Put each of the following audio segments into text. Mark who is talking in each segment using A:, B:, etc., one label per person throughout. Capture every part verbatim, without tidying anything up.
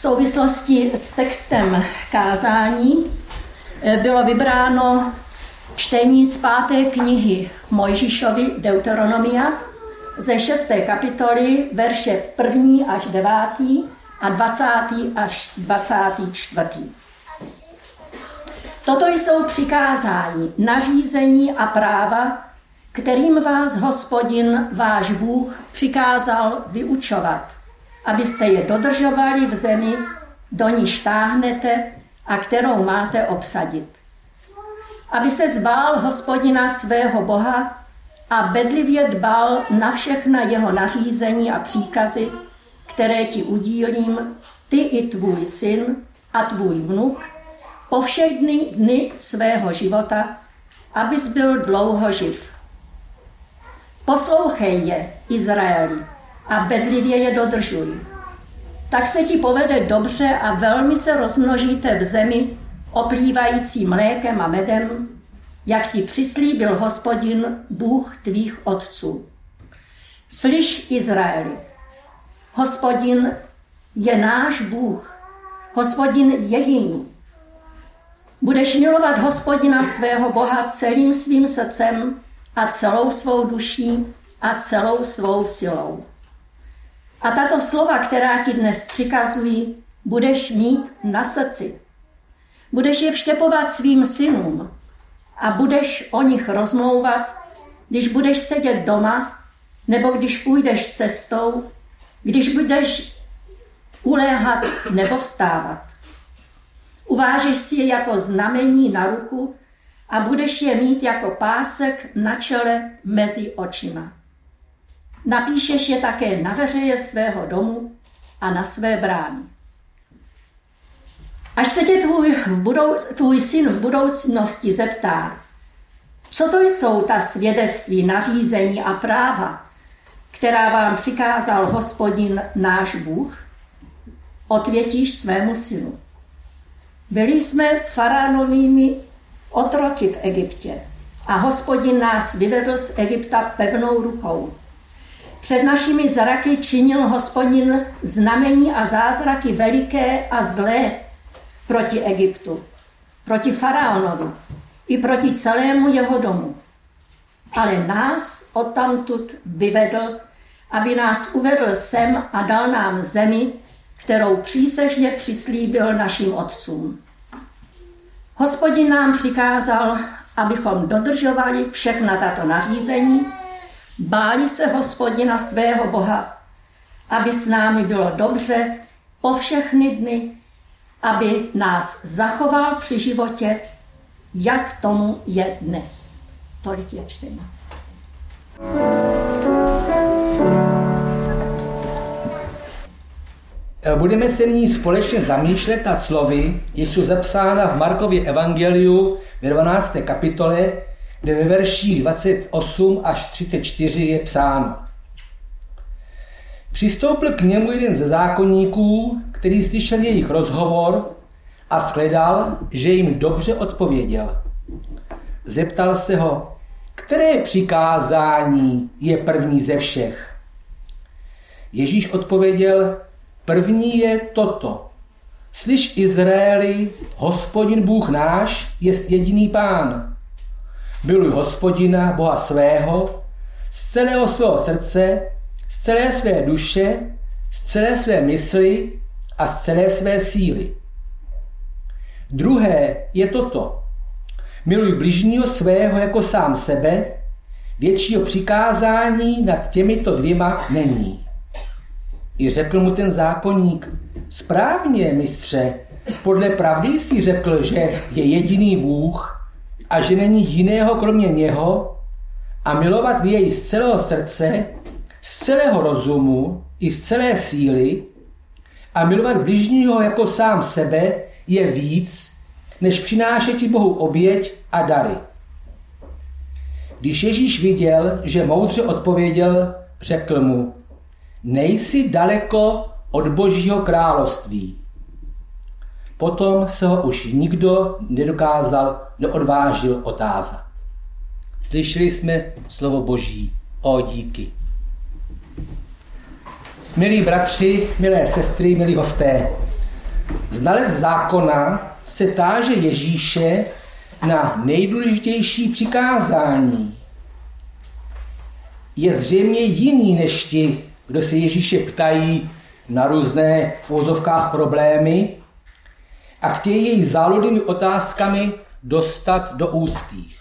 A: souvislosti s textem kázání bylo vybráno čtení z páté knihy Mojžíšovy Deuteronomia ze šesté kapitoly, verše první až devátý a dvacátý až dvacátý čtvrtý. Toto jsou přikázání, nařízení a práva, kterým vás Hospodin, váš Bůh, přikázal vyučovat, abyste je dodržovali v zemi, do níž táhnete a kterou máte obsadit. Aby se zbál Hospodina svého Boha a bedlivě dbal na všechna jeho nařízení a příkazy, které ti udílím, ty i tvůj syn a tvůj vnuk, po všechny dny svého života, abys byl dlouho živ. Poslouchej je, Izraeli, a bedlivě je dodržuj. Tak se ti povede dobře a velmi se rozmnožíte v zemi, oplývající mlékem a medem, jak ti přislíbil Hospodin, Bůh tvých otců. Slyš, Izraeli, Hospodin je náš Bůh, Hospodin jediný. Budeš milovat Hospodina svého Boha celým svým srdcem a celou svou duší a celou svou silou. A tato slova, která ti dnes přikazují, budeš mít na srdci. Budeš je vštěpovat svým synům a budeš o nich rozmlouvat, když budeš sedět doma, nebo když půjdeš cestou, když budeš uléhat nebo vstávat. Uvážeš si je jako znamení na ruku a budeš je mít jako pásek na čele mezi očima. Napíšeš je také na veřeje svého domu a na své brány. Až se tě tvůj, v budouc, tvůj syn v budoucnosti zeptá, co to jsou ta svědectví, nařízení a práva, která vám přikázal Hospodin náš Bůh, odpovědíš svému synu. Byli jsme faraonovými otroky v Egyptě a Hospodin nás vyvedl z Egypta pevnou rukou. Před našimi zraky činil Hospodin znamení a zázraky veliké a zlé proti Egyptu, proti faraonovi i proti celému jeho domu. Ale nás odtamtud vyvedl, aby nás uvedl sem a dal nám zemi, kterou přísežně přislíbil našim otcům. Hospodin nám přikázal, abychom dodržovali všechna tato nařízení, báli se Hospodina svého Boha, aby s námi bylo dobře po všechny dny, aby nás zachoval při životě, jak tomu je dnes. Tolik je čtení.
B: Budeme se nyní společně zamýšlet nad slovy, jež jsou zapsána v Markově evangeliu ve dvanácté kapitole, kde ve verších dvacet osm až třicet čtyři je psáno. Přistoupil k němu jeden ze zákonníků, který slyšel jejich rozhovor a shledal, že jim dobře odpověděl. Zeptal se ho, které přikázání je první ze všech. Ježíš odpověděl, první je toto. Slyš, Izraeli, Hospodin Bůh náš jest jediný Pán. Miluj Hospodina, Boha svého, z celého svého srdce, z celé své duše, z celé své mysli a z celé své síly. Druhé je toto. Miluj bližního svého jako sám sebe, většího přikázání nad těmito dvěma není. I řekl mu ten zákonník, správně, mistře, podle pravdy jsi řekl, že je jediný Bůh a že není jiného kromě něho a milovat jej z celého srdce, z celého rozumu i z celé síly a milovat bližního jako sám sebe je víc, než přinášet ti Bohu oběť a dary. Když Ježíš viděl, že moudře odpověděl, řekl mu, nejsi daleko od Božího království. Potom se ho už nikdo nedokázal, neodvážil otázat. Slyšeli jsme slovo Boží. O díky. Milí bratři, milé sestry, milí hosté, Znalec zákona se táže Ježíše na nejdůležitější přikázání. Je zřejmě jiný než ti, kdo se Ježíše ptají na různé v uvozovkách problémy a chtějí jej záludnými otázkami dostat do úzkých.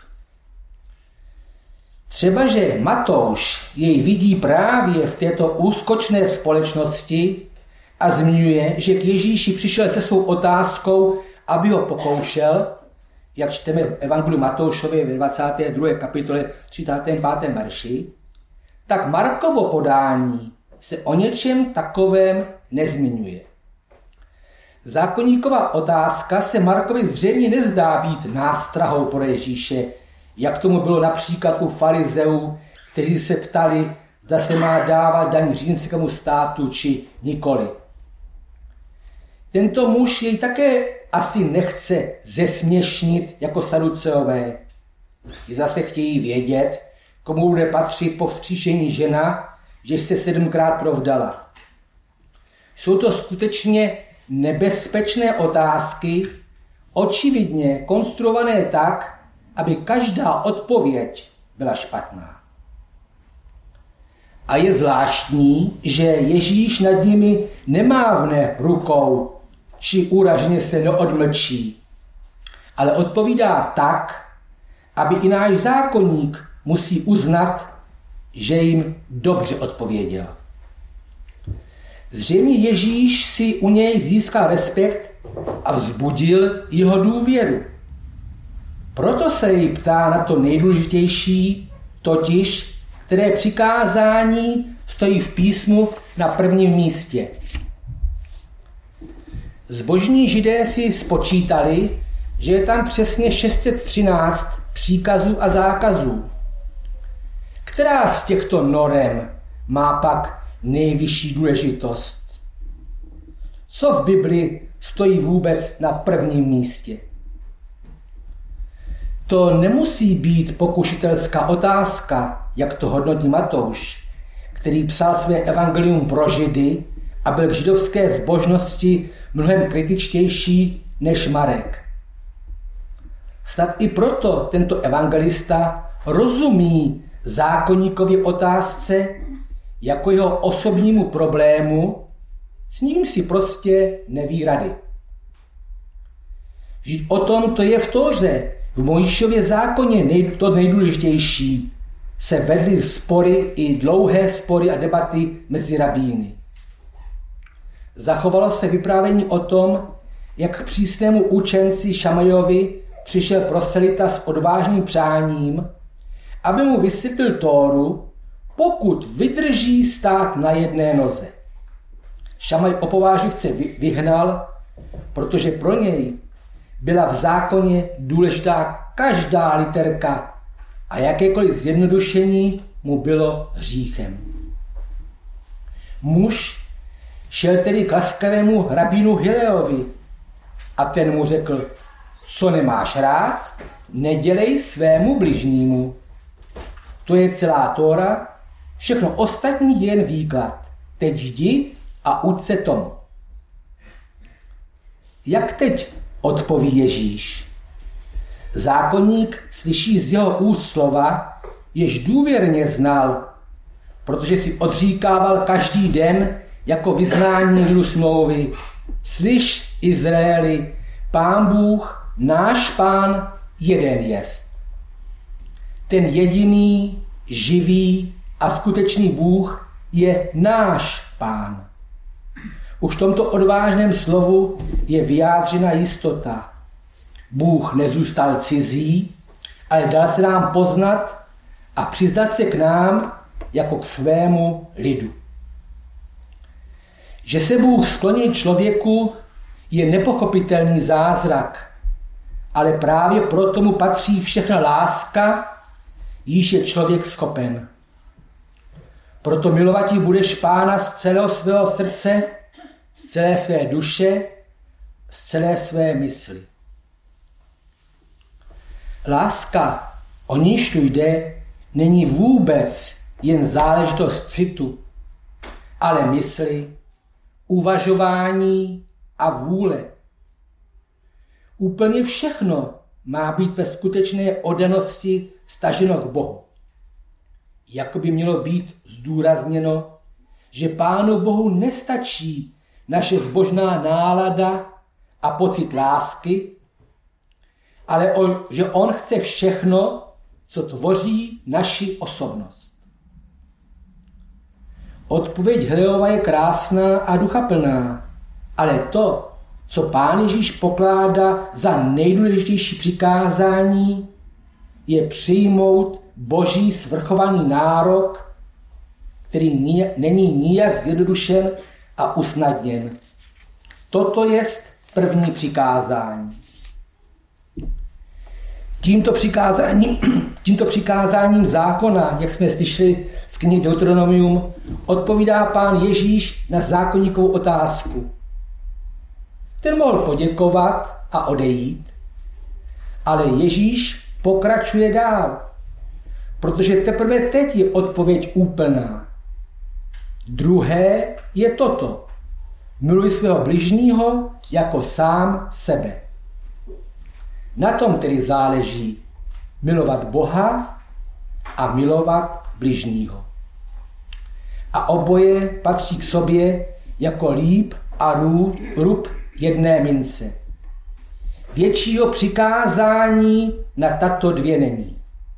B: Třeba, že Matouš jej vidí právě v této úzkočné společnosti a zmiňuje, že k Ježíši přišel se svou otázkou, aby ho pokoušel, jak čteme v Evangeliu Matoušově ve dvacáté druhé kapitole třicátém pátém verši, tak Markovo podání se o něčem takovém nezmiňuje. Zákoníková otázka se Markovi zřejmě nezdá být nástrahou pro Ježíše, jak tomu bylo například u farizeů, kteří se ptali, zda se má dávat daň římskému státu či nikoli. Tento muž jej také asi nechce zesměšnit jako saduceové. Ti zase chtějí vědět, komu bude patřit po vzkříšení žena, že se sedmkrát provdala. Jsou to skutečně nebezpečné otázky, očividně konstruované tak, aby každá odpověď byla špatná. A je zvláštní, že Ježíš nad nimi nemávne rukou, či úražně se neodmlčí, ale odpovídá tak, aby i náš zákoník musí uznat, že jim dobře odpověděl. Zřejmě Ježíš si u něj získal respekt a vzbudil jeho důvěru. Proto se jej ptá na to nejdůležitější, totiž, které přikázání stojí v písmu na prvním místě. Zbožní Židé si spočítali, že je tam přesně šest set třináct příkazů a zákazů. Která z těchto norem má pak nejvyšší důležitost? Co v Bibli stojí vůbec na prvním místě? To nemusí být pokušitelská otázka, jak to hodnotí Matouš, který psal své evangelium pro Židy a byl k židovské zbožnosti mnohem kritičtější než Marek. Snad i proto tento evangelista rozumí zákoníkově otázce jako jeho osobnímu problému, s ním si prostě neví rady. Vždyť o tom to je v Tóře, v Mojžíšově zákoně nej, to nejdůležitější, se vedly spory i dlouhé spory a debaty mezi rabíny. Zachovalo se vyprávění o tom, jak k přísnému učenci Šamajovi přišel proselita s odvážným přáním, aby mu vysvětlil Tóru, pokud vydrží stát na jedné noze. Šamaj opovážlivce vyhnal, protože pro něj byla v zákoně důležitá každá literka a jakékoliv zjednodušení mu bylo hříchem. Muž šel tedy k laskavému rabínu Hileovi a ten mu řekl, co nemáš rád, nedělej svému bližnímu. To je celá Tóra, všechno ostatní je jen výklad. Teď jdi a uč se tomu. Jak teď odpoví Ježíš? Zákonník slyší z jeho úst slova, jež důvěrně znal, protože si odříkával každý den jako vyznání lidu smlouvy. Slyš, Izraeli, Pán Bůh, náš Pán, jeden jest. Ten jediný, živý a skutečný Bůh je náš Pán. Už v tomto odvážném slovu je vyjádřena jistota. Bůh nezůstal cizí, ale dal se nám poznat a přiznat se k nám jako k svému lidu. Že se Bůh sklonil člověku, je nepochopitelný zázrak, ale právě proto mu patří všechna láska, jíž je člověk schopen. Proto milovatí budeš Pána z celého svého srdce, z celé své duše, z celé své mysli. Láska, o níž tu jde, není vůbec jen záležitost citu, ale mysli, uvažování a vůle. úplně všechno má být ve skutečné oddanosti staženo k Bohu. Jako by mělo být zdůrazněno, že Pánu Bohu nestačí naše zbožná nálada a pocit lásky, ale on, že on chce všechno, co tvoří naši osobnost. Odpověď Hillelova je krásná a duchaplná, ale to, co Pán Ježíš pokládá za nejdůležitější přikázání, je přijmout Boží svrchovaný nárok, který není nijak zjednodušen a usnadněn. Toto je první přikázání. Tímto přikázáním, tímto přikázáním zákona, jak jsme slyšeli z knihy Deuteronomium, odpovídá Pán Ježíš na zákonníkovou otázku. Ten mohl poděkovat a odejít, ale Ježíš pokračuje dál, protože teprve teď je odpověď úplná. Druhé je toto. Miluj svého bližního jako sám sebe. Na tom tedy záleží milovat Boha a milovat bližního. A oboje patří k sobě jako líp a rub jedné mince. Většího přikázání na tato dvě není.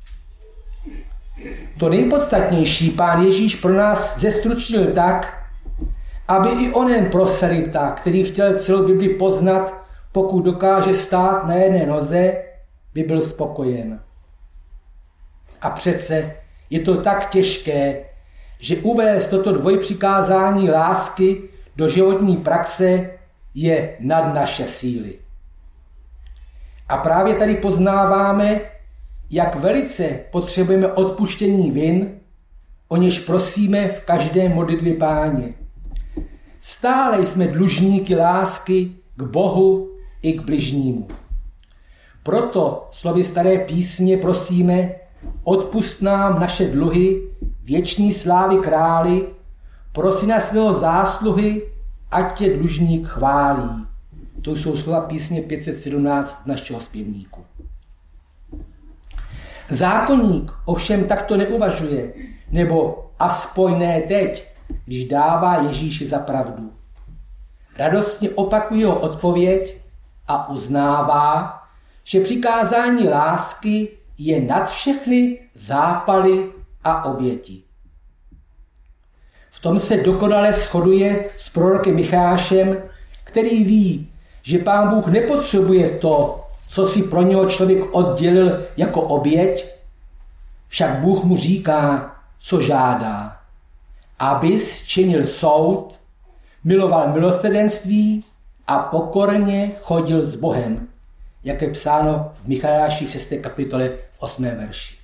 B: To nejpodstatnější Pán Ježíš pro nás zestručnil tak, aby i onen proselita, který chtěl celou Bibli poznat, pokud dokáže stát na jedné noze, by byl spokojen. A přece je to tak těžké, že uvést toto dvojpřikázání lásky do životní praxe je nad naše síly. A právě tady poznáváme, jak velice potřebujeme odpuštění vin, o něž prosíme v každé modlitbě Páně. Stále jsme dlužníky lásky k Bohu i k bližnímu. Proto slovy staré písně prosíme, odpusť nám naše dluhy, věčný slávy králi, prosi na svého zásluhy, ať tě dlužník chválí. To jsou slova písně pět set sedmnáct z našeho zpěvníku. Zákonník ovšem takto neuvažuje, nebo aspoň ne teď, když dává Ježíši za pravdu. Radostně opakuje jeho odpověď a uznává, že přikázání lásky je nad všechny zápaly a oběti. V tom se dokonale shoduje s prorokem Michášem, který ví, že Pán Bůh nepotřebuje to, co si pro něho člověk oddělil jako oběť, však Bůh mu říká, co žádá. Abys činil soud, miloval milosrdenství a pokorně chodil s Bohem, jak je psáno v Michajáši v šesté kapitole v osmém verši.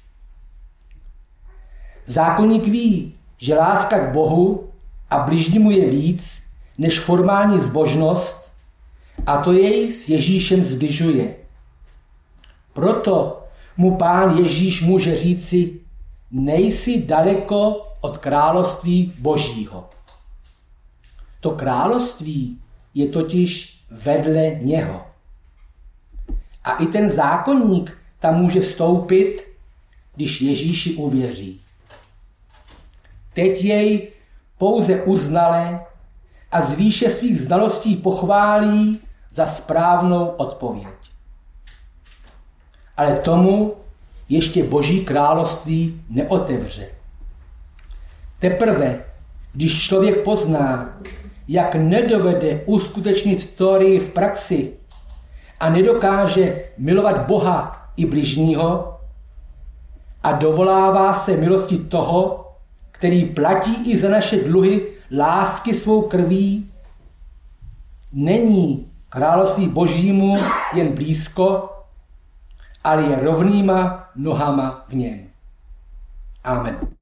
B: Zákonník ví, že láska k Bohu a bližnímu je víc než formální zbožnost a to jej s Ježíšem zbližuje. Proto mu Pán Ježíš může říci, nejsi daleko od království Božího. To království je totiž vedle něho. A i ten zákonník tam může vstoupit, když Ježíši uvěří. Teď jej pouze uznale a z výše svých znalostí pochválí za správnou odpověď. Ale tomu ještě Boží království neotevře. Teprve, když člověk pozná, jak nedovede uskutečnit teorii v praxi a nedokáže milovat Boha i bližního a dovolává se milosti toho, který platí i za naše dluhy lásky svou krví, není království Božímu jen blízko, ale je rovnýma nohama v něm. Amen.